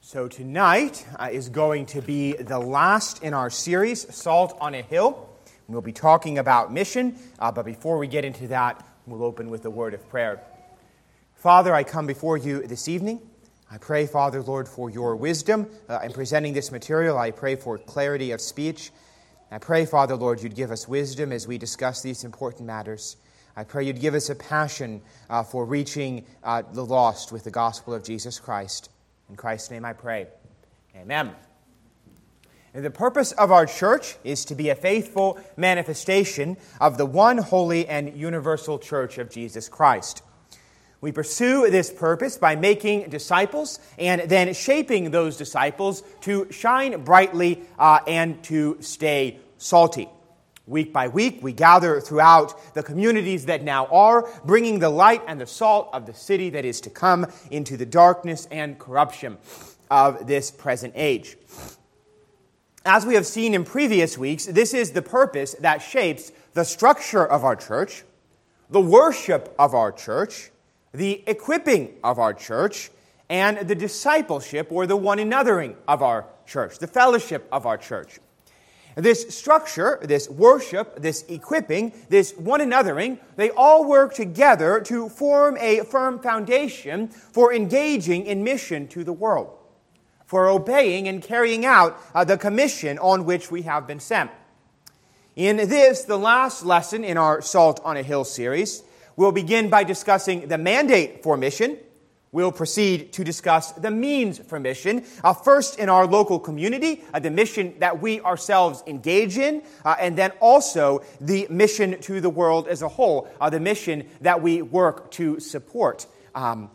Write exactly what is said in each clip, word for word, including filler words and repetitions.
So tonight uh, is going to be the last in our series, Salt on a Hill. We'll be talking about mission, uh, but before we get into that, we'll open with a word of prayer. Father, I come before you this evening. I pray, Father, Lord, for your wisdom uh, in presenting this material. I pray for clarity of speech. I pray, Father, Lord, you'd give us wisdom as we discuss these important matters. I pray you'd give us a passion uh, for reaching uh, the lost with the gospel of Jesus Christ. In Christ's name I pray. Amen. And the purpose of our church is to be a faithful manifestation of the one holy and universal church of Jesus Christ. We pursue this purpose by making disciples and then shaping those disciples to shine brightly uh, and to stay salty. Week by week, we gather throughout the communities that now are, bringing the light and the salt of the city that is to come into the darkness and corruption of this present age. As we have seen in previous weeks, this is the purpose that shapes the structure of our church, the worship of our church, the equipping of our church, and the discipleship or the one anothering of our church, the fellowship of our church. This structure, this worship, this equipping, this one anothering, they all work together to form a firm foundation for engaging in mission to the world, for obeying and carrying out uh, the commission on which we have been sent. In this, the last lesson in our Salt on a Hill series, we'll begin by discussing the mandate for mission. We'll proceed to discuss the means for mission, uh, first in our local community, uh, the mission that we ourselves engage in, uh, and then also the mission to the world as a whole, uh, the mission that we work to support. Um,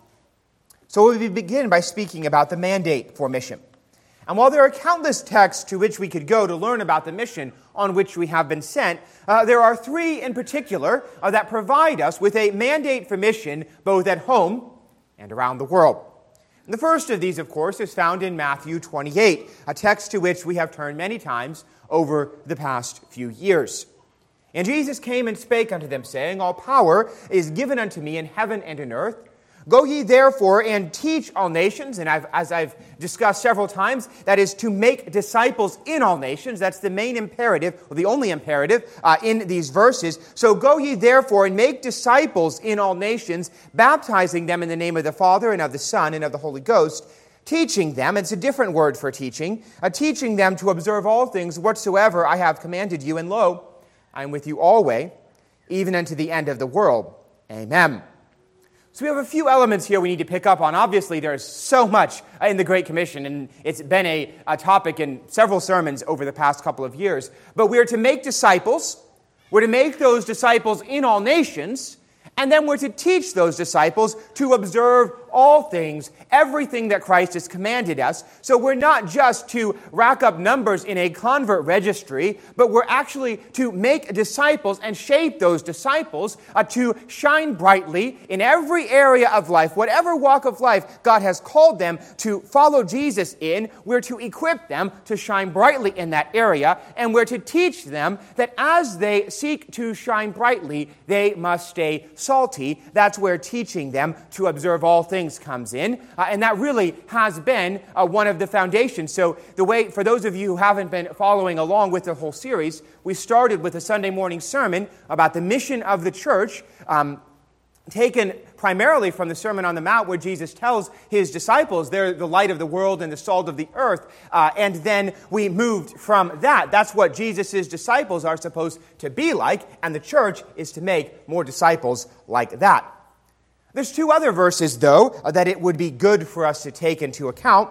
so we'll begin by speaking about the mandate for mission. And while there are countless texts to which we could go to learn about the mission on which we have been sent, uh, there are three in particular uh, that provide us with a mandate for mission both at home and around the world. And the first of these, of course, is found in Matthew twenty-eight, a text to which we have turned many times over the past few years. And Jesus came and spake unto them, saying, All power is given unto me in heaven and in earth. Go ye therefore and teach all nations, and I've, as I've discussed several times, that is to make disciples in all nations. That's the main imperative, or the only imperative uh, in these verses. So go ye therefore and make disciples in all nations, baptizing them in the name of the Father and of the Son and of the Holy Ghost, teaching them, it's a different word for teaching, uh, teaching them to observe all things whatsoever I have commanded you, and lo, I am with you always, even unto the end of the world. Amen. So we have a few elements here we need to pick up on. Obviously, there's so much in the Great Commission, and it's been a, a topic in several sermons over the past couple of years. But we're to make disciples. We're to make those disciples in all nations. And then we're to teach those disciples to observe all things, everything that Christ has commanded us. So we're not just to rack up numbers in a convert registry, but we're actually to make disciples and shape those disciples uh, to shine brightly in every area of life, whatever walk of life God has called them to follow Jesus in. We're to equip them to shine brightly in that area, and we're to teach them that as they seek to shine brightly, they must stay salty. That's where teaching them to observe all things comes in, uh, and that really has been uh, one of the foundations. So the way, for those of you who haven't been following along with the whole series, we started with a Sunday morning sermon about the mission of the church, um, taken primarily from the Sermon on the Mount, where Jesus tells his disciples they're the light of the world and the salt of the earth, uh, and then we moved from that. That's what Jesus' disciples are supposed to be like, and the church is to make more disciples like that. There's two other verses, though, that it would be good for us to take into account.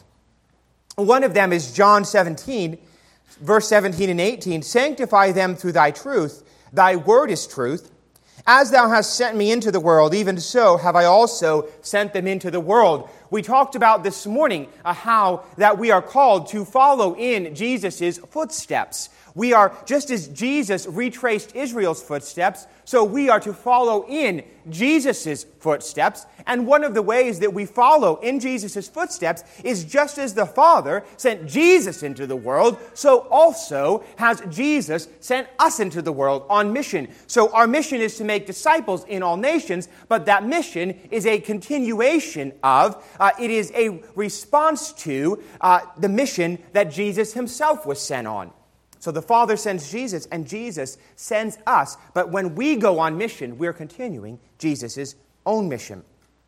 One of them is John seventeen, verse seventeen and eighteen. Sanctify them through thy truth. Thy word is truth. As thou hast sent me into the world, even so have I also sent them into the world. We talked about this morning uh, how that we are called to follow in Jesus' footsteps. We are, just as Jesus retraced Israel's footsteps, so we are to follow in Jesus' footsteps. And one of the ways that we follow in Jesus' footsteps is just as the Father sent Jesus into the world, so also has Jesus sent us into the world on mission. So our mission is to make disciples in all nations, but that mission is a continuation of Uh, it is a response to uh, the mission that Jesus himself was sent on. So the Father sends Jesus, and Jesus sends us. But when we go on mission, we're continuing Jesus' own mission.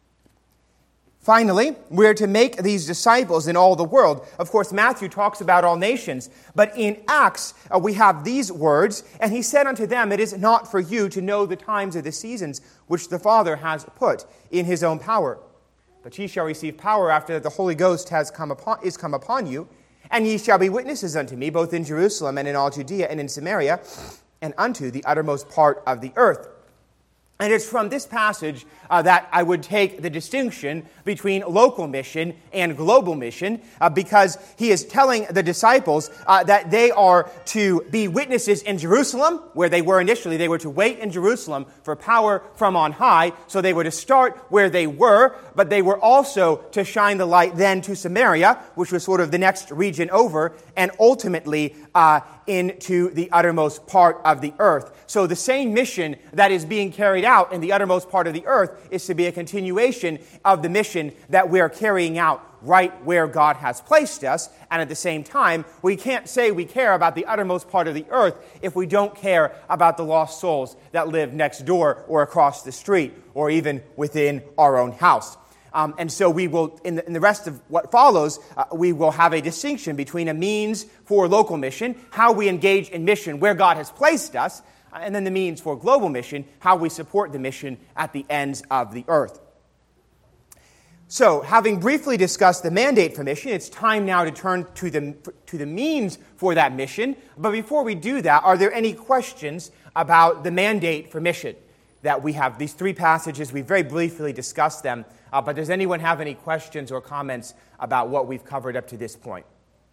Finally, we're to make these disciples in all the world. Of course, Matthew talks about all nations, but in Acts, uh, we have these words, and he said unto them, it is not for you to know the times or the seasons which the Father has put in his own power. But ye shall receive power after that the Holy Ghost has come upon, is come upon you, and ye shall be witnesses unto me, both in Jerusalem and in all Judea and in Samaria, and unto the uttermost part of the earth. And it's from this passage uh, that I would take the distinction between local mission and global mission, uh, because he is telling the disciples uh, that they are to be witnesses in Jerusalem, where they were initially. They were to wait in Jerusalem for power from on high, so they were to start where they were, but they were also to shine the light then to Samaria, which was sort of the next region over, and ultimately uh, into the uttermost part of the earth. So the same mission that is being carried out in the uttermost part of the earth is to be a continuation of the mission that we are carrying out right where God has placed us. And at the same time, we can't say we care about the uttermost part of the earth if we don't care about the lost souls that live next door or across the street or even within our own house. Um, and so we will, in the, in the rest of what follows, uh, we will have a distinction between a means for local mission, how we engage in mission where God has placed us, uh, and then the means for global mission, how we support the mission at the ends of the earth. So, having briefly discussed the mandate for mission, it's time now to turn to the, to the means for that mission. But before we do that, are there any questions about the mandate for mission that we have? These three passages, we very briefly discussed them. Uh, but does anyone have any questions or comments about what we've covered up to this point?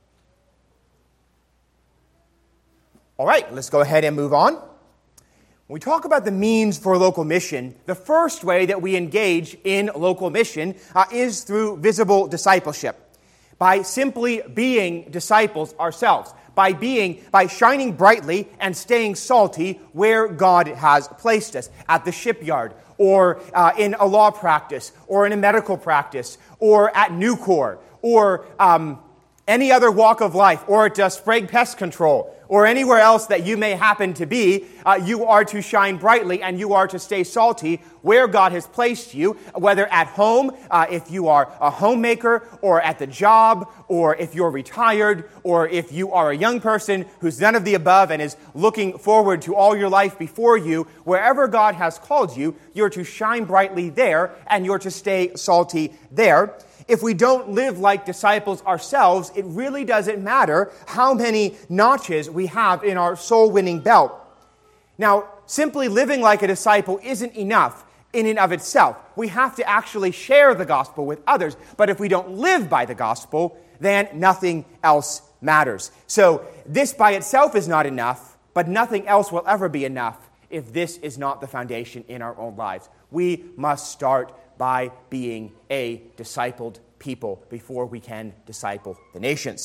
All right, let's go ahead and move on. When we talk about the means for local mission, the first way that we engage in local mission uh, is through visible discipleship, by simply being disciples ourselves, by being, by shining brightly and staying salty where God has placed us, at the shipyard, or uh, in a law practice, or in a medical practice, or at Nucor, or um, any other walk of life, or at uh, Sprague Pest Control, or anywhere else that you may happen to be. Uh, you are to shine brightly and you are to stay salty where God has placed you, whether at home, uh, if you are a homemaker, or at the job, or if you're retired, or if you are a young person who's none of the above and is looking forward to all your life before you. Wherever God has called you, you're to shine brightly there and you're to stay salty there. If we don't live like disciples ourselves, it really doesn't matter how many notches we have in our soul-winning belt. Now, simply living like a disciple isn't enough in and of itself. We have to actually share the gospel with others. But if we don't live by the gospel, then nothing else matters. So this by itself is not enough, but nothing else will ever be enough if this is not the foundation in our own lives. We must start by being a discipled people before we can disciple the nations.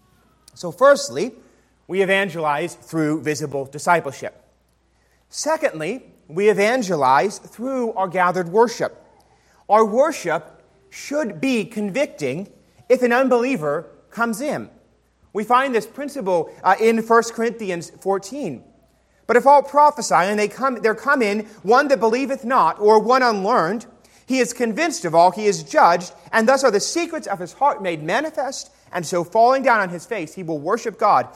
So firstly, we evangelize through visible discipleship. Secondly, we evangelize through our gathered worship. Our worship should be convicting if an unbeliever comes in. We find this principle uh, in First Corinthians fourteen. But if all prophesy, and they come, there come in one that believeth not, or one unlearned, he is convinced of all, he is judged, and thus are the secrets of his heart made manifest, and so falling down on his face, he will worship God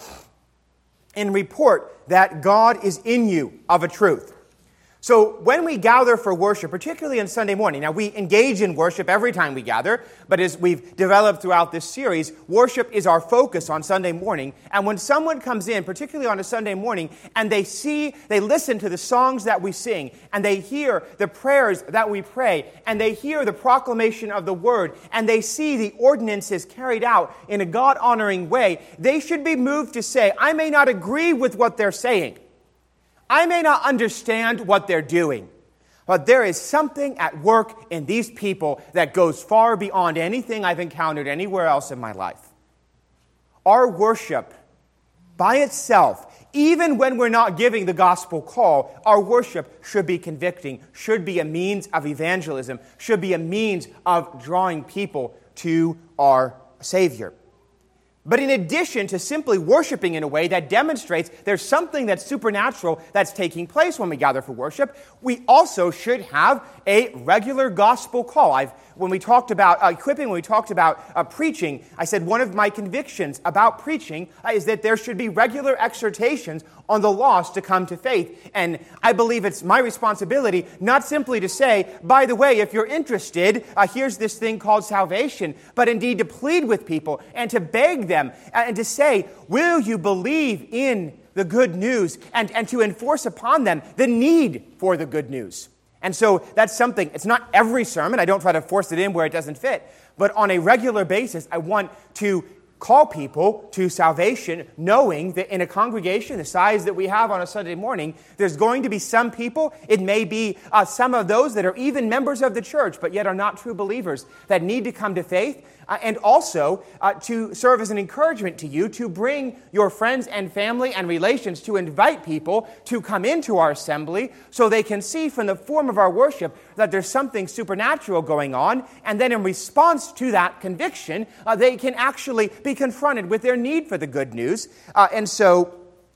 and report that God is in you of a truth. So when we gather for worship, particularly on Sunday morning, now we engage in worship every time we gather, but as we've developed throughout this series, worship is our focus on Sunday morning. And when someone comes in, particularly on a Sunday morning, and they see, they listen to the songs that we sing, and they hear the prayers that we pray, and they hear the proclamation of the word, and they see the ordinances carried out in a God-honoring way, they should be moved to say, I may not agree with what they're saying. I may not understand what they're doing, but there is something at work in these people that goes far beyond anything I've encountered anywhere else in my life. Our worship by itself even when we're not giving the gospel call, our worship should be convicting, should be a means of evangelism, should be a means of drawing people to our Savior. But in addition to simply worshiping in a way that demonstrates there's something that's supernatural that's taking place when we gather for worship, we also should have a regular gospel call. I've, when we talked about uh, equipping, when we talked about uh, preaching, I said one of my convictions about preaching uh, is that there should be regular exhortations on the lost to come to faith. And I believe it's my responsibility not simply to say, by the way, if you're interested, uh, here's this thing called salvation, but indeed to plead with people and to beg them and to say, will you believe in the good news, and, and to enforce upon them the need for the good news. And so that's something, it's not every sermon, I don't try to force it in where it doesn't fit, but on a regular basis, I want to call people to salvation, knowing that in a congregation the size that we have on a Sunday morning, there's going to be some people, it may be uh, some of those that are even members of the church, but yet are not true believers, that need to come to faith, uh, and also uh, to serve as an encouragement to you to bring your friends and family and relations, to invite people to come into our assembly so they can see from the form of our worship that there's something supernatural going on, and then in response to that conviction, uh, they can actually be confronted with their need for the good news. Uh, and so,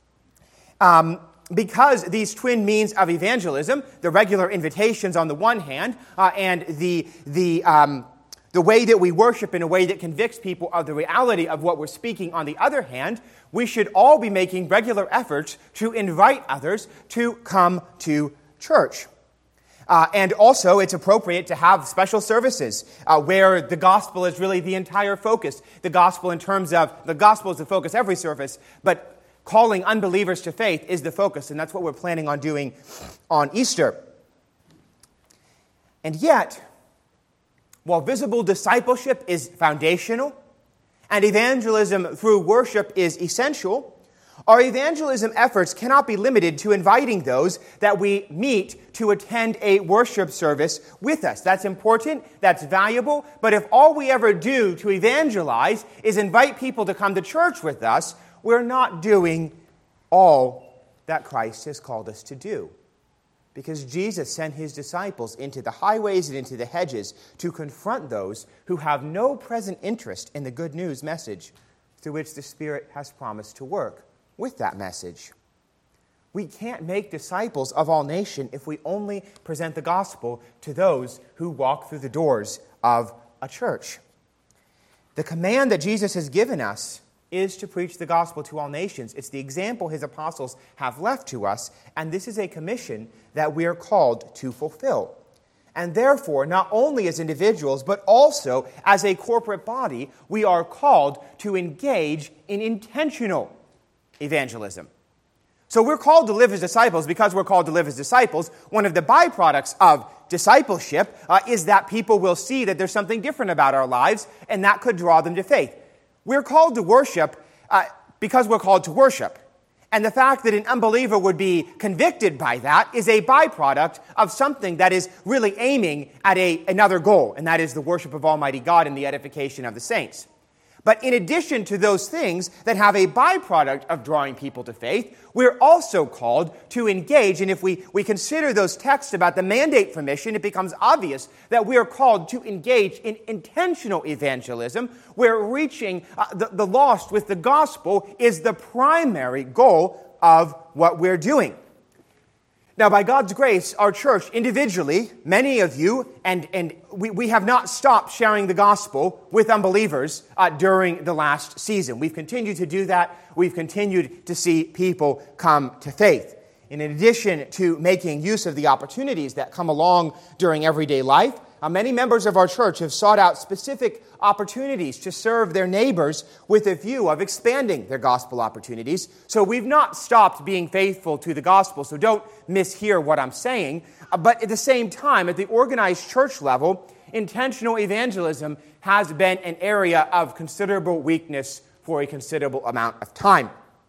um, because these twin means of evangelism, the regular invitations on the one hand, uh, and the the um, the way that we worship in a way that convicts people of the reality of what we're speaking on the other hand, we should all be making regular efforts to invite others to come to church. Uh, and also, it's appropriate to have special services uh, where the gospel is really the entire focus. The gospel in terms of, the gospel is the focus every service, but calling unbelievers to faith is the focus, and that's what we're planning on doing on Easter. And yet, while visible discipleship is foundational, and evangelism through worship is essential, our evangelism efforts cannot be limited to inviting those that we meet to attend a worship service with us. That's important, that's valuable, but if all we ever do to evangelize is invite people to come to church with us, we're not doing all that Christ has called us to do. Because Jesus sent his disciples into the highways and into the hedges to confront those who have no present interest in the good news message through which the Spirit has promised to work with that message. We can't make disciples of all nations if we only present the gospel to those who walk through the doors of a church. The command that Jesus has given us is to preach the gospel to all nations. It's the example his apostles have left to us, and this is a commission that we are called to fulfill. And therefore, not only as individuals, but also as a corporate body, we are called to engage in intentional evangelism. So we're called to live as disciples because we're called to live as disciples. One of the byproducts of discipleship uh, is that people will see that there's something different about our lives, and that could draw them to faith. We're called to worship uh, because we're called to worship. And the fact that an unbeliever would be convicted by that is a byproduct of something that is really aiming at a, another goal, and that is the worship of Almighty God and the edification of the saints. But in addition to those things that have a byproduct of drawing people to faith, we're also called to engage. And if we, we consider those texts about the mandate for mission, it becomes obvious that we are called to engage in intentional evangelism, where reaching uh, the, the lost with the gospel is the primary goal of what we're doing. Now, by God's grace, our church individually, many of you, and, and we, we have not stopped sharing the gospel with unbelievers uh, during the last season. We've continued to do that. We've continued to see people come to faith. In addition to making use of the opportunities that come along during everyday life, uh, many members of our church have sought out specific opportunities to serve their neighbors with a view of expanding their gospel opportunities. So we've not stopped being faithful to the gospel, so don't mishear what I'm saying. Uh, but at the same time, at the organized church level, intentional evangelism has been an area of considerable weakness for a considerable amount of time.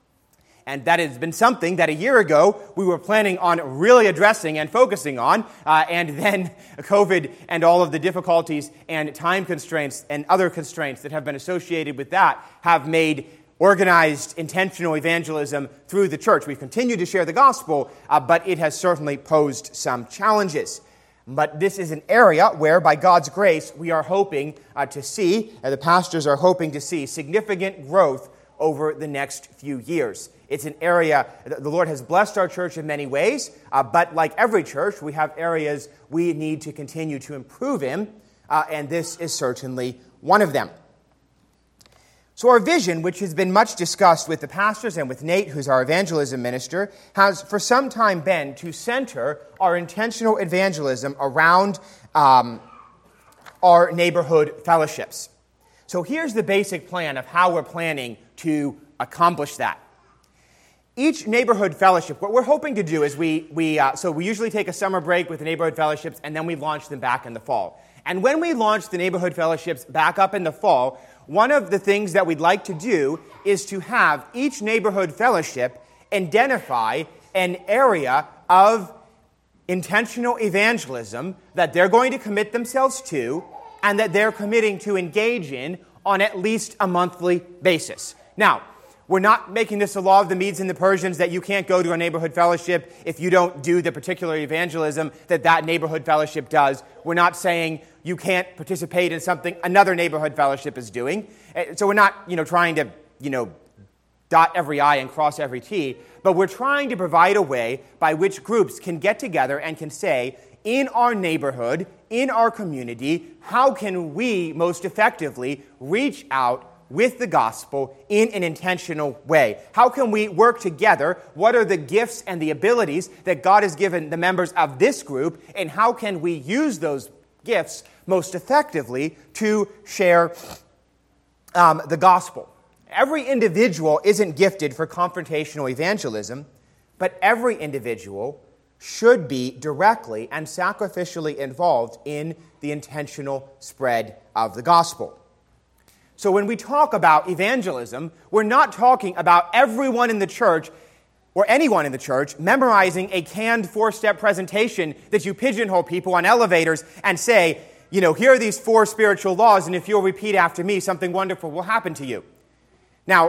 And that has been something that a year ago we were planning on really addressing and focusing on. Uh, and then COVID and all of the difficulties and time constraints and other constraints that have been associated with that have made organized, intentional evangelism through the church. We've continued to share the gospel, uh, but it has certainly posed some challenges. But this is an area where, by God's grace, we are hoping uh, to see, and the pastors are hoping to see, significant growth over the next few years. It's an area, the Lord has blessed our church in many ways, uh, but like every church, we have areas we need to continue to improve in, uh, and this is certainly one of them. So our vision, which has been much discussed with the pastors and with Nate, who's our evangelism minister, has for some time been to center our intentional evangelism around um, our neighborhood fellowships. So here's the basic plan of how we're planning to accomplish that. Each neighborhood fellowship, what we're hoping to do is we, we uh, so we usually take a summer break with the neighborhood fellowships, and then we launch them back in the fall. And when we launch the neighborhood fellowships back up in the fall, one of the things that we'd like to do is to have each neighborhood fellowship identify an area of intentional evangelism that they're going to commit themselves to and that they're committing to engage in on at least a monthly basis. Now, we're not making this a law of the Medes and the Persians that you can't go to a neighborhood fellowship if you don't do the particular evangelism that that neighborhood fellowship does. We're not saying you can't participate in something another neighborhood fellowship is doing. So we're not, you know, trying to, you know, dot every I and cross every T, but we're trying to provide a way by which groups can get together and can say, in our neighborhood, in our community, how can we most effectively reach out with the gospel in an intentional way? How can we work together? What are the gifts and the abilities that God has given the members of this group, and how can we use those gifts most effectively to share um, the gospel? Every individual isn't gifted for confrontational evangelism, but every individual should be directly and sacrificially involved in the intentional spread of the gospel. So when we talk about evangelism, we're not talking about everyone in the church or anyone in the church memorizing a canned four-step presentation that you pigeonhole people on elevators and say, you know, here are these four spiritual laws, and if you'll repeat after me, something wonderful will happen to you. Now,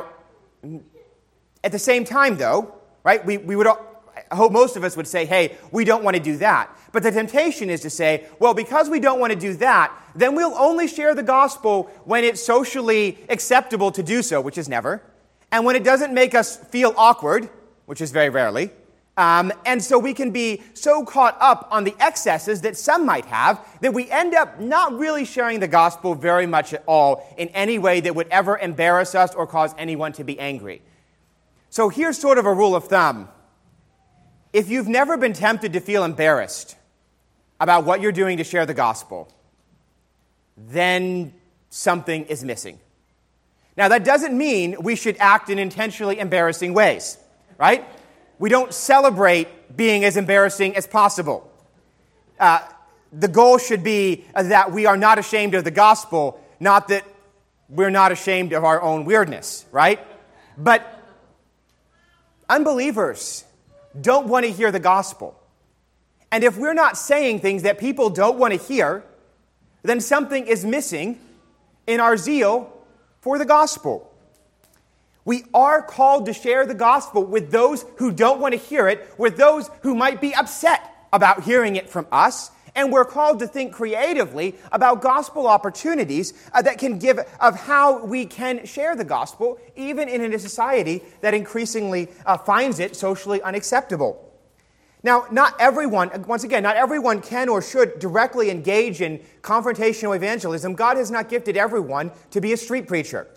at the same time, though, right, we, we would, I hope most of us would say, hey, we don't want to do that. But the temptation is to say, well, because we don't want to do that, then we'll only share the gospel when it's socially acceptable to do so, which is never, and when it doesn't make us feel awkward, which is very rarely. Um, and so we can be so caught up on the excesses that some might have that we end up not really sharing the gospel very much at all in any way that would ever embarrass us or cause anyone to be angry. So here's sort of a rule of thumb. If you've never been tempted to feel embarrassed about what you're doing to share the gospel, then something is missing. Now, that doesn't mean we should act in intentionally embarrassing ways, right? We don't celebrate being as embarrassing as possible. Uh, the goal should be that we are not ashamed of the gospel, not that we're not ashamed of our own weirdness, right? But unbelievers don't want to hear the gospel. And if we're not saying things that people don't want to hear, then something is missing in our zeal for the gospel. We are called to share the gospel with those who don't want to hear it, with those who might be upset about hearing it from us, and we're called to think creatively about gospel opportunities uh, that can give of how we can share the gospel, even in a society that increasingly uh, finds it socially unacceptable. Now, not everyone, once again, not everyone can or should directly engage in confrontational evangelism. God has not gifted everyone to be a street preacher.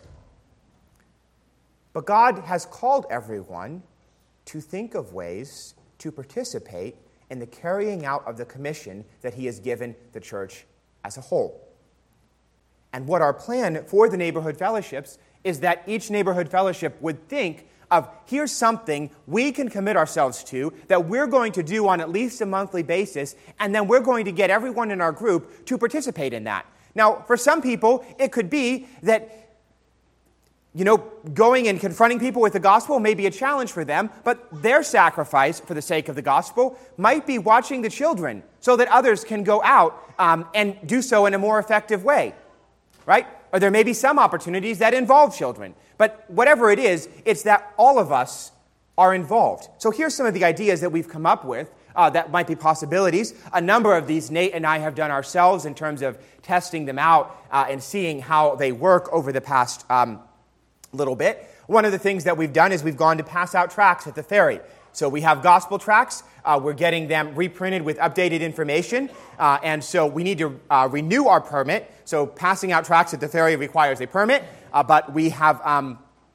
But God has called everyone to think of ways to participate in the carrying out of the commission that He has given the church as a whole. And what our plan for the neighborhood fellowships is that each neighborhood fellowship would think of, here's something we can commit ourselves to that we're going to do on at least a monthly basis, and then we're going to get everyone in our group to participate in that. Now, for some people, it could be that, you know, going and confronting people with the gospel may be a challenge for them, but their sacrifice for the sake of the gospel might be watching the children so that others can go out um, and do so in a more effective way, right? Or there may be some opportunities that involve children. But whatever it is, it's that all of us are involved. So here's some of the ideas that we've come up with uh, that might be possibilities. A number of these Nate and I have done ourselves in terms of testing them out uh, and seeing how they work over the past um, little bit. One of the things that we've done is we've gone to pass out tracts at the ferry. So we have gospel tracts. Uh, we're getting them reprinted with updated information. Uh, and so we need to uh, renew our permit. So passing out tracts at the ferry requires a permit. Uh, but we have um,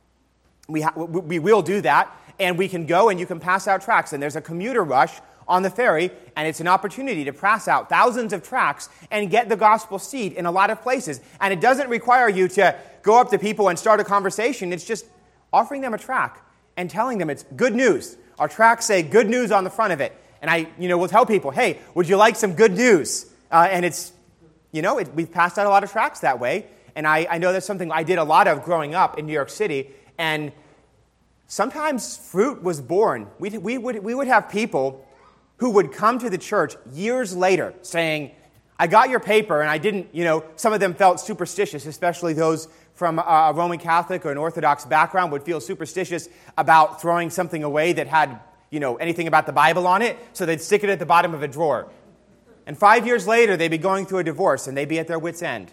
we ha- we will do that. And we can go and you can pass out tracts. And there's a commuter rush on the ferry. And it's an opportunity to pass out thousands of tracts and get the gospel seed in a lot of places. And it doesn't require you to go up to people and start a conversation. It's just offering them a tract and telling them it's good news. Our tracts say good news on the front of it. And I, you know, will tell people, hey, would you like some good news? Uh, and it's, you know, it, we've passed out a lot of tracts that way. And I, I know that's something I did a lot of growing up in New York City. And sometimes fruit was born. We, we, would, we would have people who would come to the church years later saying, I got your paper and I didn't, you know, some of them felt superstitious, especially those from a Roman Catholic or an Orthodox background would feel superstitious about throwing something away that had, you know, anything about the Bible on it, so they'd stick it at the bottom of a drawer. And five years later, they'd be going through a divorce, and they'd be at their wit's end.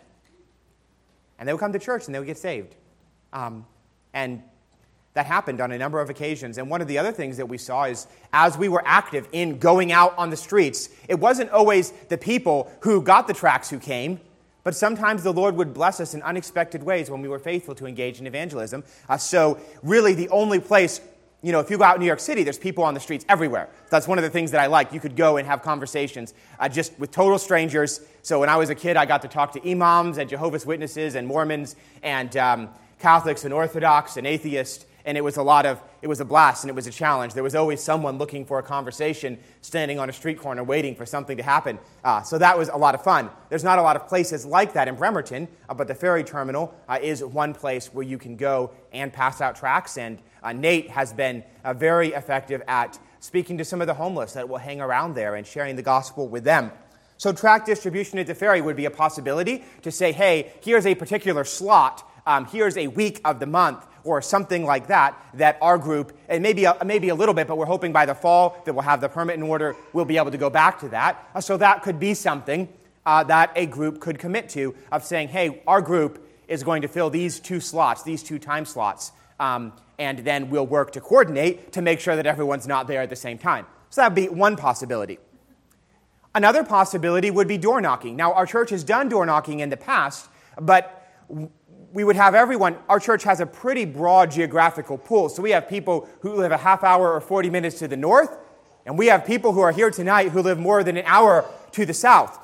And they would come to church, and they would get saved. Um, and that happened on a number of occasions. And one of the other things that we saw is as we were active in going out on the streets, it wasn't always the people who got the tracts who came, but sometimes the Lord would bless us in unexpected ways when we were faithful to engage in evangelism. Uh, so really the only place, you know, if you go out in New York City, there's people on the streets everywhere. That's one of the things that I like. You could go and have conversations uh, just with total strangers. So when I was a kid, I got to talk to imams and Jehovah's Witnesses and Mormons and um, Catholics and Orthodox and atheists. And it was a lot of, it was a blast and it was a challenge. There was always someone looking for a conversation, standing on a street corner waiting for something to happen. Uh, so that was a lot of fun. There's not a lot of places like that in Bremerton, uh, but the ferry terminal uh, is one place where you can go and pass out tracts. And uh, Nate has been uh, very effective at speaking to some of the homeless that will hang around there and sharing the gospel with them. So tract distribution at the ferry would be a possibility to say, hey, here's a particular slot, um, here's a week of the month, or something like that, that our group, and maybe a, maybe a little bit, but we're hoping by the fall that we'll have the permit in order, we'll be able to go back to that. Uh, so that could be something uh, that a group could commit to, of saying, hey, our group is going to fill these two slots, these two time slots, um, and then we'll work to coordinate to make sure that everyone's not there at the same time. So that would be one possibility. Another possibility would be door knocking. Now, our church has done door knocking in the past, but we would have everyone, our church has a pretty broad geographical pool. So we have people who live a half hour or forty minutes to the north, and we have people who are here tonight who live more than an hour to the south.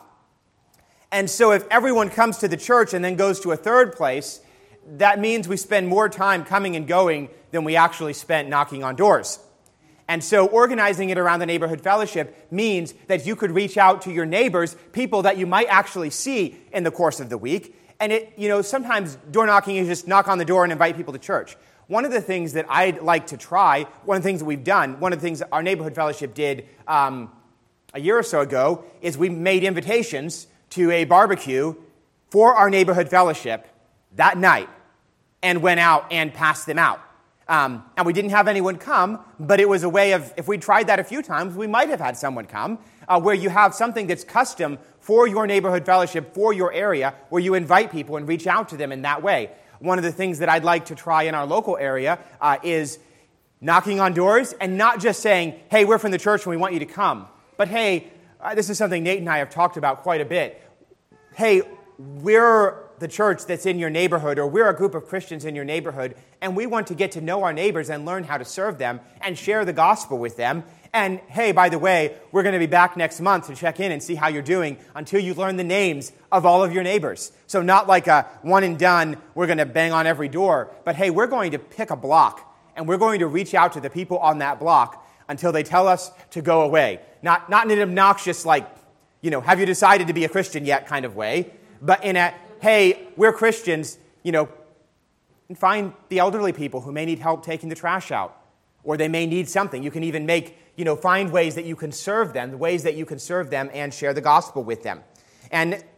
And so if everyone comes to the church and then goes to a third place, that means we spend more time coming and going than we actually spent knocking on doors. And so organizing it around the neighborhood fellowship means that you could reach out to your neighbors, people that you might actually see in the course of the week. And it, you know, sometimes door knocking is just knock on the door and invite people to church. One of the things that I'd like to try, one of the things that we've done, one of the things that our neighborhood fellowship did um, a year or so ago, is we made invitations to a barbecue for our neighborhood fellowship that night and went out and passed them out. Um, and we didn't have anyone come, but it was a way of, if we tried that a few times, we might have had someone come, uh, where you have something that's custom for your neighborhood fellowship, for your area, where you invite people and reach out to them in that way. One of the things that I'd like to try in our local area uh, is knocking on doors and not just saying, hey, we're from the church and we want you to come. But hey, uh, this is something Nate and I have talked about quite a bit. Hey, we're the church that's in your neighborhood, or we're a group of Christians in your neighborhood, and we want to get to know our neighbors and learn how to serve them and share the gospel with them. And hey, by the way, we're going to be back next month to check in and see how you're doing until you learn the names of all of your neighbors. So not like a one and done, we're going to bang on every door, but hey, we're going to pick a block, and we're going to reach out to the people on that block until they tell us to go away. Not, not in an obnoxious, like, you know, have you decided to be a Christian yet kind of way, but in a, hey, we're Christians, you know, and find the elderly people who may need help taking the trash out, or they may need something. You can even make, you know, find ways that you can serve them, the ways that you can serve them and share the gospel with them. And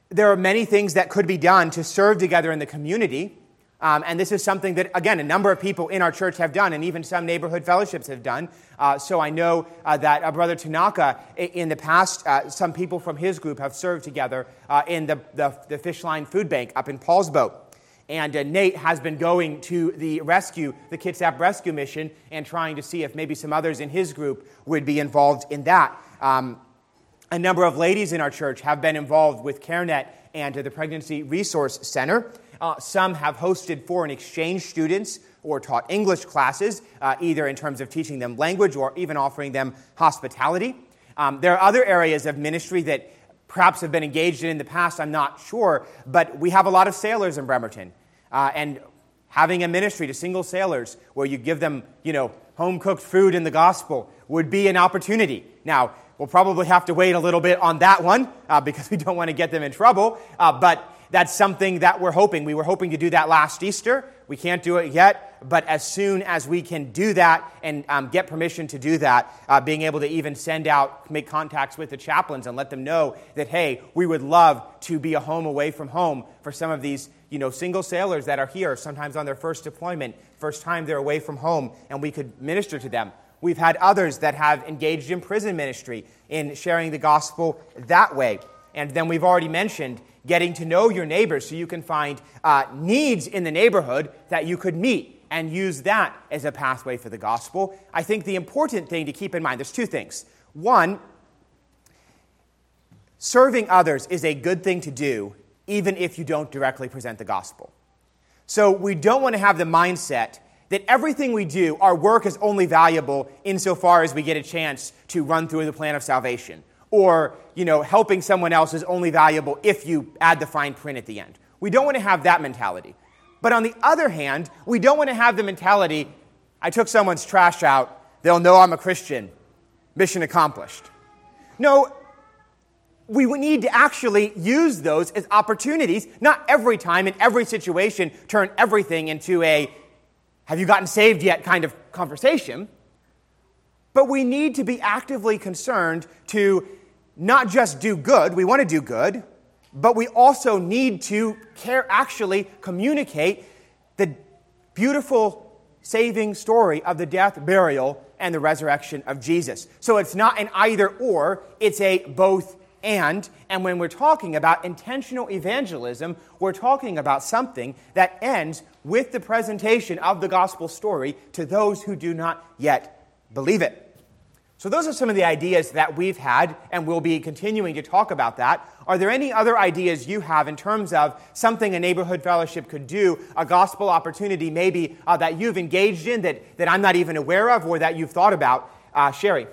there are many things that could be done to serve together in the community. Um, and this is something that, again, a number of people in our church have done, and even some neighborhood fellowships have done. Uh, so I know uh, that uh, Brother Tanaka, in the past, uh, some people from his group have served together uh, in the, the, the Fishline Food Bank up in Paulsbo. And uh, Nate has been going to the rescue, the Kitsap Rescue Mission, and trying to see if maybe some others in his group would be involved in that. Um, a number of ladies in our church have been involved with CareNet and uh, the Pregnancy Resource Center. Uh, some have hosted foreign exchange students or taught English classes, uh, either in terms of teaching them language or even offering them hospitality. Um, there are other areas of ministry that perhaps have been engaged in in the past, I'm not sure, but we have a lot of sailors in Bremerton. Uh, and having a ministry to single sailors where you give them, you know, home-cooked food in the gospel would be an opportunity. Now, we'll probably have to wait a little bit on that one uh, because we don't want to get them in trouble, uh, but that's something that we're hoping. We were hoping to do that last Easter. We can't do it yet, but as soon as we can do that and um, get permission to do that, uh, being able to even send out, make contacts with the chaplains and let them know that, hey, we would love to be a home away from home for some of these, you know, single sailors that are here, sometimes on their first deployment, first time they're away from home, and we could minister to them. We've had others that have engaged in prison ministry in sharing the gospel that way. And then we've already mentioned getting to know your neighbors so you can find uh, needs in the neighborhood that you could meet and use that as a pathway for the gospel. I think the important thing to keep in mind, there's two things. One, serving others is a good thing to do even if you don't directly present the gospel. So we don't want to have the mindset that everything we do, our work is only valuable insofar as we get a chance to run through the plan of salvation. Or, you know, helping someone else is only valuable if you add the fine print at the end. We don't want to have that mentality. But on the other hand, we don't want to have the mentality, I took someone's trash out, they'll know I'm a Christian, mission accomplished. No, we need to actually use those as opportunities, not every time in every situation turn everything into a have you gotten saved yet kind of conversation. But we need to be actively concerned to not just do good, we want to do good, but we also need to care, actually communicate the beautiful saving story of the death, burial, and the resurrection of Jesus. So it's not an either or, it's a both and. And when we're talking about intentional evangelism, we're talking about something that ends with the presentation of the gospel story to those who do not yet believe it. So those are some of the ideas that we've had, and we'll be continuing to talk about that. Are there any other ideas you have in terms of something a neighborhood fellowship could do, a gospel opportunity maybe uh, that you've engaged in that, that I'm not even aware of or that you've thought about? Uh, Sherry?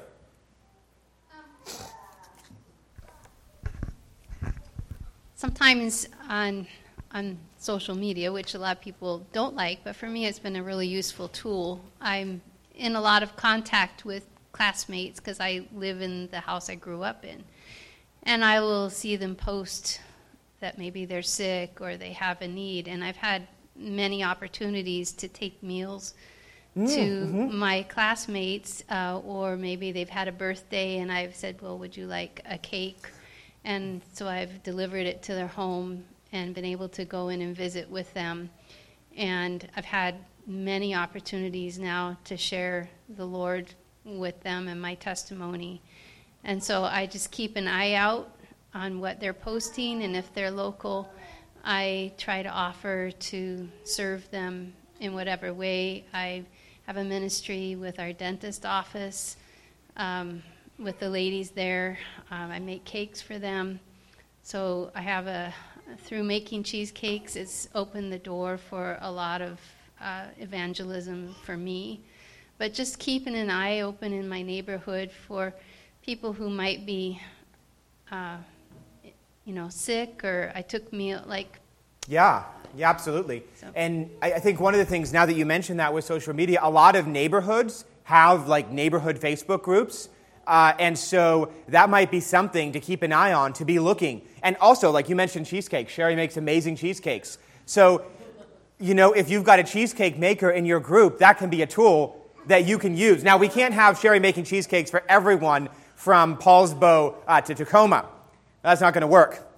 Sometimes on on social media, which a lot of people don't like, but for me it's been a really useful tool. I'm in a lot of contact with classmates because I live in the house I grew up in. And I will see them post that maybe they're sick or they have a need. And I've had many opportunities to take meals mm, to mm-hmm. my classmates, uh, or maybe they've had a birthday and I've said, well, would you like a cake? And so I've delivered it to their home and been able to go in and visit with them. And I've had many opportunities now to share the Lord with them and my testimony. And so I just keep an eye out on what they're posting, and if they're local, I try to offer to serve them in whatever way. I have a ministry with our dentist office, um, with the ladies there. Um, I make cakes for them. So I have a, through making cheesecakes, it's opened the door for a lot of uh, evangelism for me. But just keeping an eye open in my neighborhood for people who might be, uh, you know, sick, or I took meal, like... Yeah, yeah, absolutely. So. And I, I think one of the things, now that you mentioned that with social media, a lot of neighborhoods have, like, neighborhood Facebook groups. Uh, and so that might be something to keep an eye on, to be looking. And also, like you mentioned, cheesecake. Sherry makes amazing cheesecakes. So, you know, if you've got a cheesecake maker in your group, that can be a tool that you can use. Now, we can't have Sherry making cheesecakes for everyone from Paulsbo uh, to Tacoma. That's not going to work.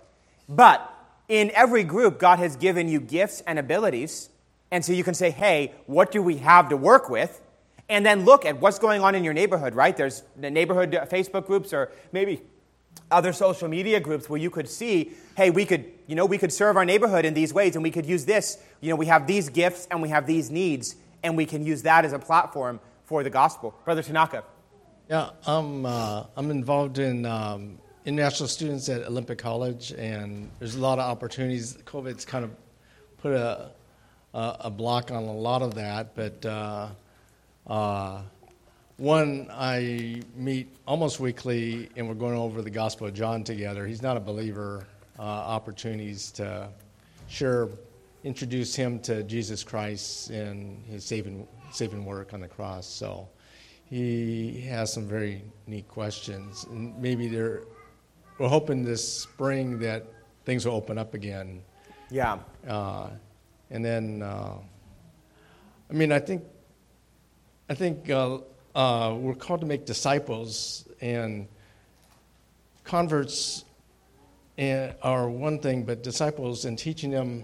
But in every group, God has given you gifts and abilities. And so you can say, hey, what do we have to work with? And then look at what's going on in your neighborhood, right? There's the neighborhood Facebook groups or maybe other social media groups where you could see, hey, we could, you know, we could serve our neighborhood in these ways, and we could use this. You know, we have these gifts and we have these needs, and we can use that as a platform for the gospel. Brother Tanaka. Yeah, I'm uh, I'm involved in um, international students at Olympic College, and there's a lot of opportunities. COVID's kind of put a a, a block on a lot of that, but uh, uh, one, I meet almost weekly, and we're going over the Gospel of John together. He's not a believer. Uh, opportunities to share, introduce him to Jesus Christ and his saving saving work on the cross. So he has some very neat questions, and maybe they're. We're hoping this spring that things will open up again. Yeah. Uh, and then, uh, I mean, I think, I think uh, uh, we're called to make disciples, and converts are one thing, but disciples and teaching them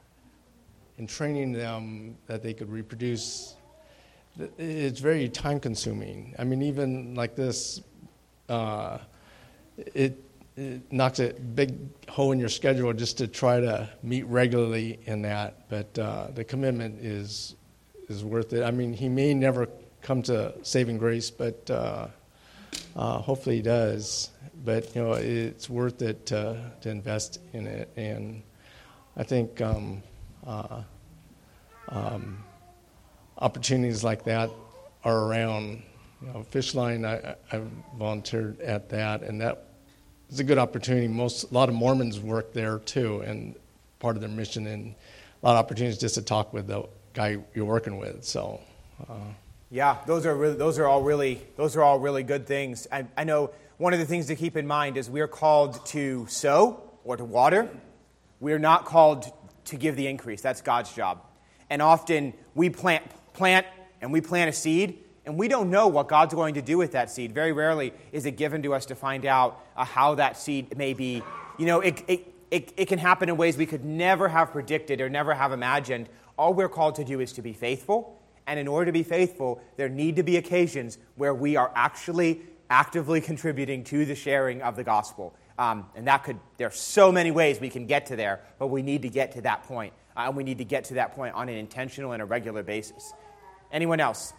and training them that they could reproduce, it's very time-consuming. I mean, even like this, uh, it. It knocks a big hole in your schedule just to try to meet regularly in that, but uh, the commitment is is worth it. I mean, he may never come to saving grace, but uh, uh, hopefully he does. But you know, it's worth it to to invest in it, and I think um, uh, um, opportunities like that are around. You know, Fishline, I, I volunteered at that, and that. It's a good opportunity. Most a lot of Mormons work there too, and part of their mission, and a lot of opportunities just to talk with the guy you're working with. So, uh, yeah, those are really, those are all really those are all really good things. I, I know one of the things to keep in mind is we are called to sow or to water. We are not called to give the increase. That's God's job. And often we plant plant and we plant a seed. And we don't know what God's going to do with that seed. Very rarely is it given to us to find out uh, how that seed may be. You know, it, it, it, it can happen in ways we could never have predicted or never have imagined. All we're called to do is to be faithful. And in order to be faithful, there need to be occasions where we are actually actively contributing to the sharing of the gospel. Um, and that could, there are so many ways we can get to there, but we need to get to that point. Uh, and we need to get to that point on an intentional and a regular basis. Anyone else?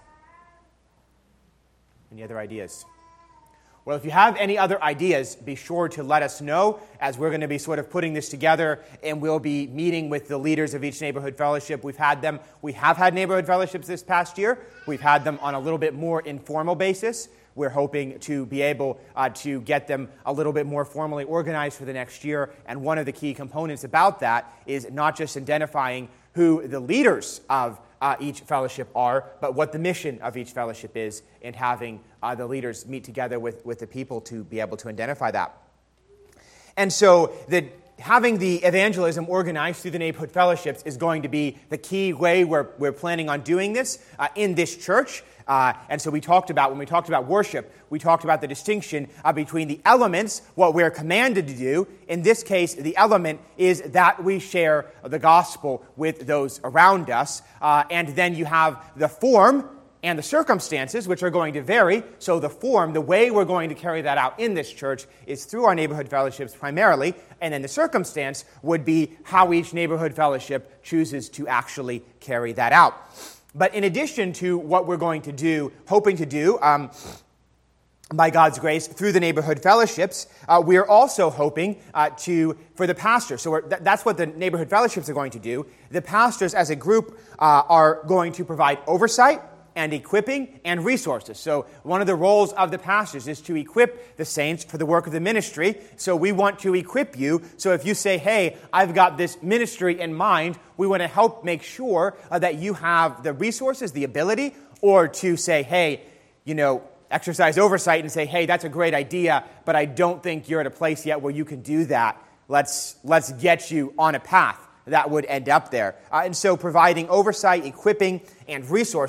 Any other ideas? Well, if you have any other ideas, be sure to let us know, as we're going to be sort of putting this together, and we'll be meeting with the leaders of each neighborhood fellowship. We've had them, we have had neighborhood fellowships this past year. We've had them on a little bit more informal basis. We're hoping to be able uh, to get them a little bit more formally organized for the next year. And one of the key components about that is not just identifying who the leaders of Uh, each fellowship are, but what the mission of each fellowship is, and having uh, the leaders meet together with, with the people to be able to identify that. And so the, having the evangelism organized through the neighborhood fellowships is going to be the key way we're, we're planning on doing this uh, in this church. Uh, and so we talked about, when we talked about worship, we talked about the distinction uh, between the elements, what we're commanded to do. In this case, the element is that we share the gospel with those around us. Uh, and then you have the form and the circumstances, which are going to vary. So the form, the way we're going to carry that out in this church is through our neighborhood fellowships primarily. And then the circumstance would be how each neighborhood fellowship chooses to actually carry that out. But in addition to what we're going to do, hoping to do, um, by God's grace, through the neighborhood fellowships, uh, we are also hoping uh, to, for the pastors. So we're, th- that's what the neighborhood fellowships are going to do. The pastors as a group uh, are going to provide oversight and equipping and resources. So one of the roles of the pastors is to equip the saints for the work of the ministry. So we want to equip you. So if you say, hey, I've got this ministry in mind, we want to help make sure uh, that you have the resources, the ability, or to say, hey, you know, exercise oversight and say, hey, that's a great idea, but I don't think you're at a place yet where you can do that. Let's, let's get you on a path that would end up there. Uh, and so providing oversight, equipping, and resources.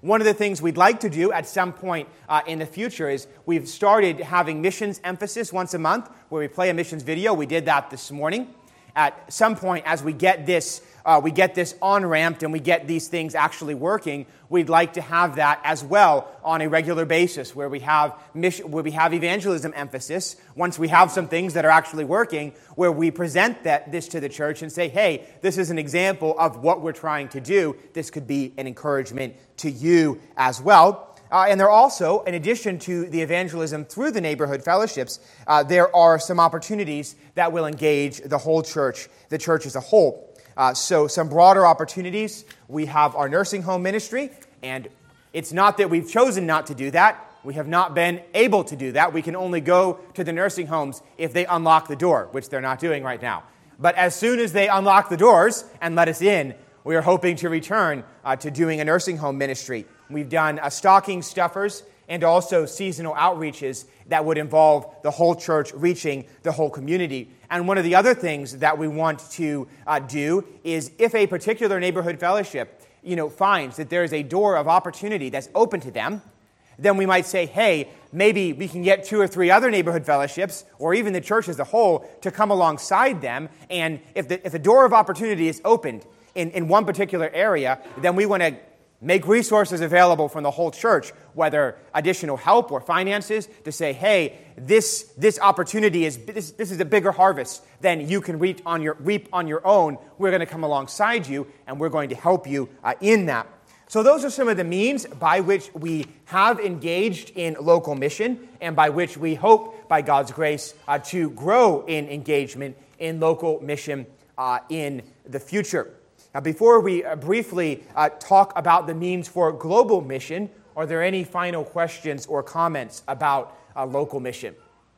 One of the things we'd like to do at some point uh, in the future is we've started having missions emphasis once a month where we play a missions video. We did that this morning. At some point, as we get this uh, we get this on-ramped and we get these things actually working, we'd like to have that as well on a regular basis where we have mission, where we have evangelism emphasis. Once we have some things that are actually working, where we present that this to the church and say, hey, this is an example of what we're trying to do. This could be an encouragement to you as well. Uh, and there are also, in addition to the evangelism through the neighborhood fellowships, uh, there are some opportunities that will engage the whole church, the church as a whole. Uh, so some broader opportunities. We have our nursing home ministry, and it's not that we've chosen not to do that. We have not been able to do that. We can only go to the nursing homes if they unlock the door, which they're not doing right now. But as soon as they unlock the doors and let us in, we are hoping to return uh, to doing a nursing home ministry. We've done uh, stocking stuffers and also seasonal outreaches that would involve the whole church reaching the whole community. And one of the other things that we want to uh, do is if a particular neighborhood fellowship, you know, finds that there is a door of opportunity that's open to them, then we might say, hey, maybe we can get two or three other neighborhood fellowships, or even the church as a whole, to come alongside them. And if the, if the door of opportunity is opened in, in one particular area, then we want to make resources available from the whole church, whether additional help or finances, to say, hey, this this opportunity is this, this is a bigger harvest than you can reap on your reap on your own. We're going to come alongside you, and we're going to help you uh, in that. So those are some of the means by which we have engaged in local mission, and by which we hope, by God's grace, uh, to grow in engagement in local mission uh, in the future. Now, before we uh, briefly uh, talk about the means for global mission, are there any final questions or comments about uh, local mission?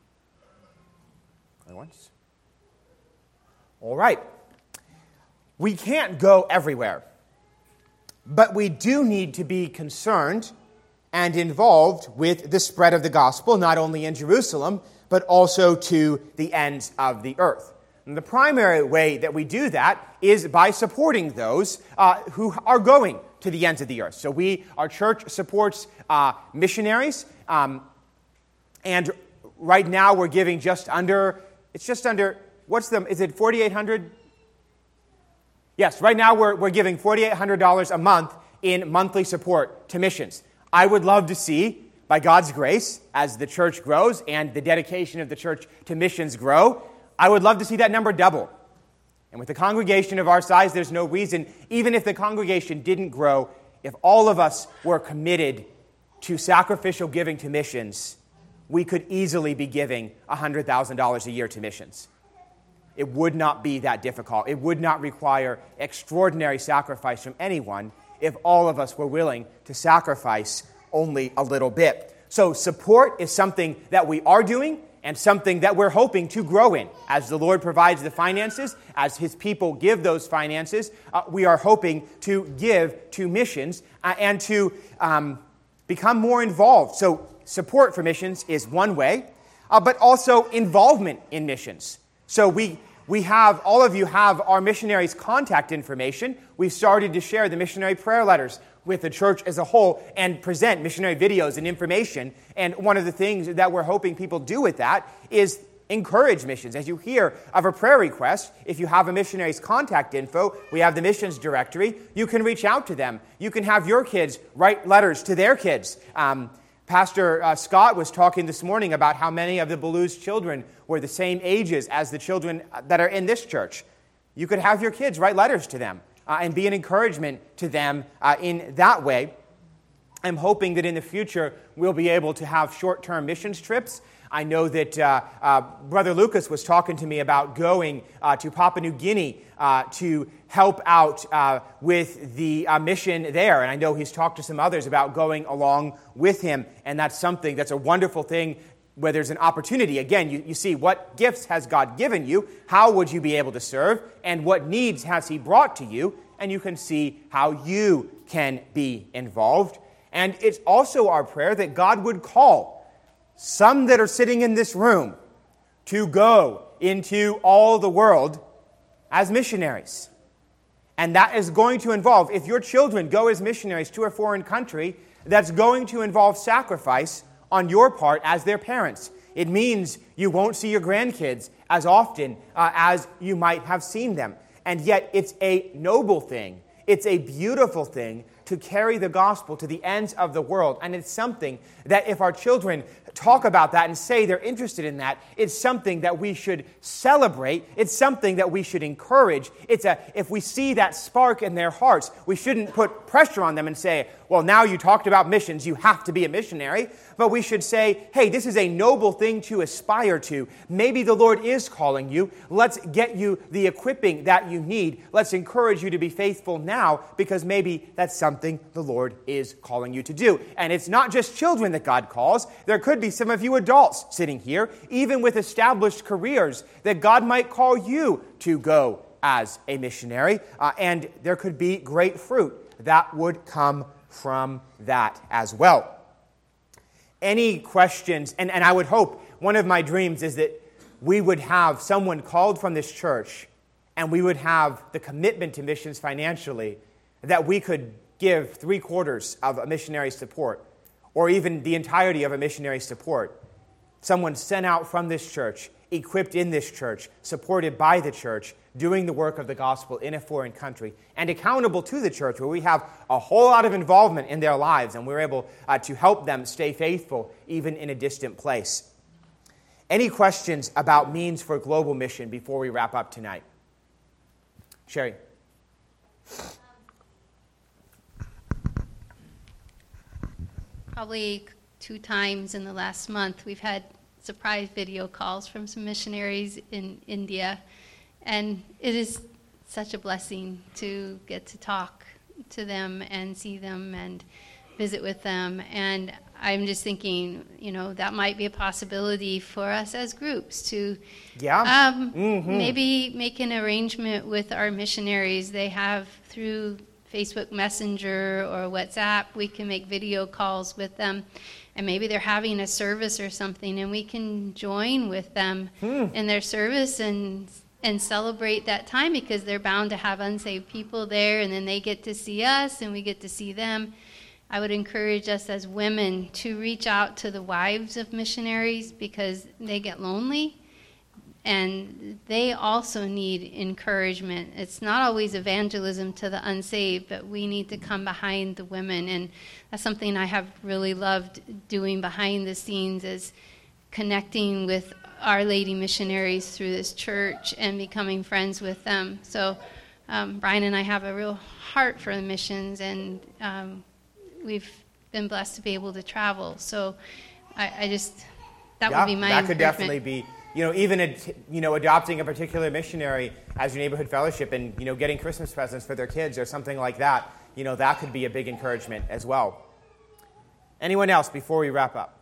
Once. All right. We can't go everywhere, but we do need to be concerned and involved with the spread of the gospel, not only in Jerusalem, but also to the ends of the earth. And the primary way that we do that is by supporting those uh, who are going to the ends of the earth. So we, our church supports uh, missionaries, um, and right now we're giving just under, it's just under, what's the, is it forty-eight hundred dollars? Yes, right now we're, we're giving forty-eight hundred dollars a month in monthly support to missions. I would love to see, by God's grace, as the church grows and the dedication of the church to missions grow, I would love to see that number double. And with a congregation of our size, there's no reason, even if the congregation didn't grow, if all of us were committed to sacrificial giving to missions, we could easily be giving one hundred thousand dollars a year to missions. It would not be that difficult. It would not require extraordinary sacrifice from anyone if all of us were willing to sacrifice only a little bit. So support is something that we are doing, and something that we're hoping to grow in. As the Lord provides the finances, as His people give those finances, uh, we are hoping to give to missions uh, and to um, become more involved. So support for missions is one way, uh, but also involvement in missions. So we we have, all of you have our missionaries' contact information. We've started to share the missionary prayer letters with the church as a whole and present missionary videos and information. And one of the things that we're hoping people do with that is encourage missions. As you hear of a prayer request, if you have a missionary's contact info, we have the missions directory, you can reach out to them. You can have your kids write letters to their kids. Um, Pastor uh, Scott was talking this morning about how many of the Blues children were the same ages as the children that are in this church. You could have your kids write letters to them uh, and be an encouragement to them uh, in that way. I'm hoping that in the future we'll be able to have short-term missions trips. I know that uh, uh, Brother Lucas was talking to me about going uh, to Papua New Guinea uh, to help out uh, with the uh, mission there. And I know he's talked to some others about going along with him. And that's something that's a wonderful thing where there's an opportunity. Again, you, you see what gifts has God given you, how would you be able to serve, and what needs has He brought to you, and you can see how you can be involved. And it's also our prayer that God would call some that are sitting in this room to go into all the world as missionaries. And that is going to involve, if your children go as missionaries to a foreign country, that's going to involve sacrifice on your part as their parents. It means you won't see your grandkids as often uh, as you might have seen them. And yet it's a noble thing. It's a beautiful thing to carry the gospel to the ends of the world. And it's something that if our children talk about that and say they're interested in that, it's something that we should celebrate. It's something that we should encourage. It's a, if we see that spark in their hearts, we shouldn't put pressure on them and say, well, now you talked about missions, you have to be a missionary. But we should say, hey, this is a noble thing to aspire to. Maybe the Lord is calling you. Let's get you the equipping that you need. Let's encourage you to be faithful now, because maybe that's something the Lord is calling you to do. And it's not just children that God calls. There could be some of you adults sitting here, even with established careers, that God might call you to go as a missionary. Uh, and there could be great fruit that would come from that as well. Any questions? And, and I would hope, one of my dreams is that we would have someone called from this church and we would have the commitment to missions financially, that we could give three quarters of a missionary support, or even the entirety of a missionary support. Someone sent out from this church, equipped in this church, supported by the church, doing the work of the gospel in a foreign country, and accountable to the church, where we have a whole lot of involvement in their lives, and we're able uh, to help them stay faithful even in a distant place. Any questions about means for global mission before we wrap up tonight? Sherry. Probably two times in the last month, we've had surprise video calls from some missionaries in India. And it is such a blessing to get to talk to them and see them and visit with them. And I'm just thinking, you know, that might be a possibility for us as groups to yeah. um, mm-hmm. maybe make an arrangement with our missionaries. They have through Facebook Messenger or WhatsApp, we can make video calls with them. And maybe they're having a service or something, and we can join with them hmm. in their service and and celebrate that time, because they're bound to have unsaved people there, and then they get to see us and we get to see them. I would encourage us as women to reach out to the wives of missionaries, because they get lonely and they also need encouragement. It's not always evangelism to the unsaved, but we need to come behind the women. And that's something I have really loved doing behind the scenes, is connecting with Our Lady missionaries through this church and becoming friends with them. So um, Brian and I have a real heart for the missions, and um, we've been blessed to be able to travel. So I, I just, that yeah, would be my that could definitely be, you know, even, a, you know, adopting a particular missionary as your neighborhood fellowship and, you know, getting Christmas presents for their kids or something like that. You know, that could be a big encouragement as well. Anyone else before we wrap up?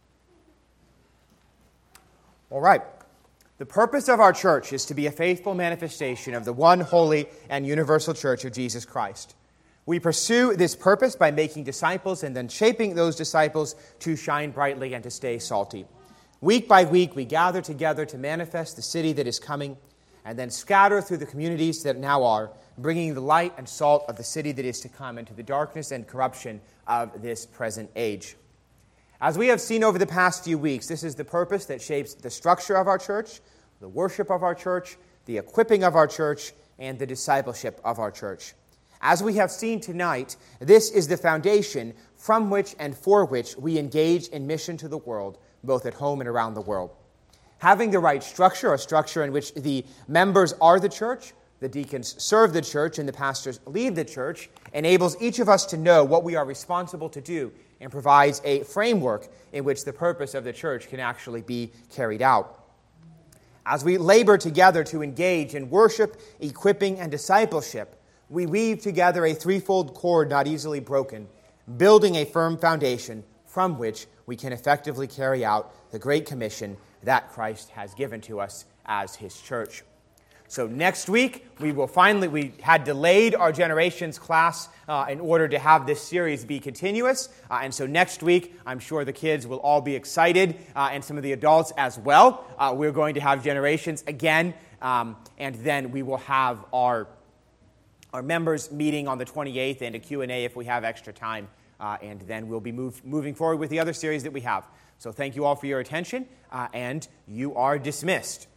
All right. The purpose of our church is to be a faithful manifestation of the one holy and universal church of Jesus Christ. We pursue this purpose by making disciples and then shaping those disciples to shine brightly and to stay salty. Week by week, we gather together to manifest the city that is coming, and then scatter through the communities that now are, bringing the light and salt of the city that is to come into the darkness and corruption of this present age. As we have seen over the past few weeks, this is the purpose that shapes the structure of our church, the worship of our church, the equipping of our church, and the discipleship of our church. As we have seen tonight, this is the foundation from which and for which we engage in mission to the world, both at home and around the world. Having the right structure, a structure in which the members are the church, the deacons serve the church, and the pastors lead the church, enables each of us to know what we are responsible to do and provides a framework in which the purpose of the church can actually be carried out. As we labor together to engage in worship, equipping, and discipleship, we weave together a threefold cord not easily broken, building a firm foundation from which we can effectively carry out the Great Commission that Christ has given to us as His church. So next week, we will finally, we had delayed our Generations class uh, in order to have this series be continuous. Uh, and so next week, I'm sure the kids will all be excited, uh, and some of the adults as well. Uh, we're going to have Generations again, um, and then we will have our our members meeting on the twenty-eighth and a Q and A if we have extra time. Uh, and then we'll be move, moving forward with the other series that we have. So thank you all for your attention, uh, and you are dismissed.